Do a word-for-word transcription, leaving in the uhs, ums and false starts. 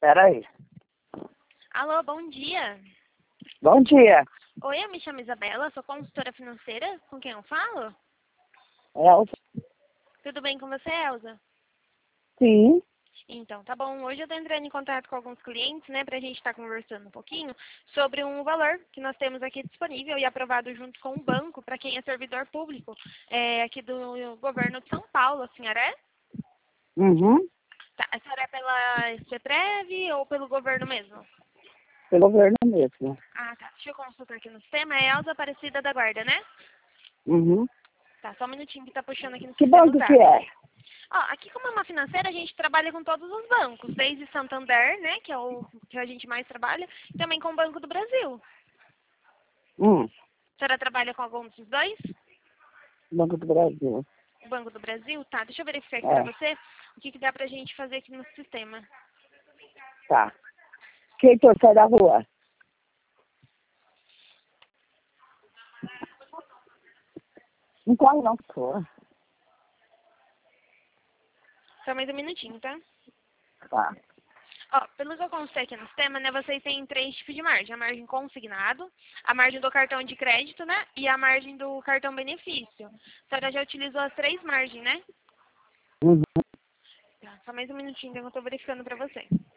Peraí. Alô, bom dia. Bom dia. Oi, eu me chamo Isabela, sou consultora financeira. Com quem eu falo? Elza? Tudo bem com você, Elza? Sim. Então, tá bom. Hoje eu tô entrando em contato com alguns clientes, né, pra gente estar conversando um pouquinho sobre um valor que nós temos aqui disponível e aprovado junto com o banco para quem é servidor público é, aqui do governo de São Paulo. A senhora é? Uhum. Tá, a senhora é pela CETREV ou pelo governo mesmo? Pelo governo mesmo. Ah, tá. Deixa eu consultar aqui no sistema. É Elza Aparecida da Guarda, né? Uhum. Tá, só um minutinho que tá puxando aqui no Que sistema os banco que dados. é? Ó, aqui como é uma financeira, a gente trabalha com todos os bancos, desde Santander, né, que é o que a gente mais trabalha, e também com o Banco do Brasil. Hum. A senhora trabalha com algum desses dois? Banco do Brasil. O Banco do Brasil? Tá, deixa eu verificar aqui pra É. você o que, que dá pra gente fazer aqui no sistema. Tá. Quem tô sai da rua? Não corre não, por favor. Só mais um minutinho, tá? Tá. Ó, pelo que eu consultei aqui no sistema, né, vocês têm três tipos de margem. A margem consignado, a margem do cartão de crédito, né, e a margem do cartão benefício. A senhora já utilizou as três margens, né? Uhum. Tá, só mais um minutinho que eu tô verificando pra você.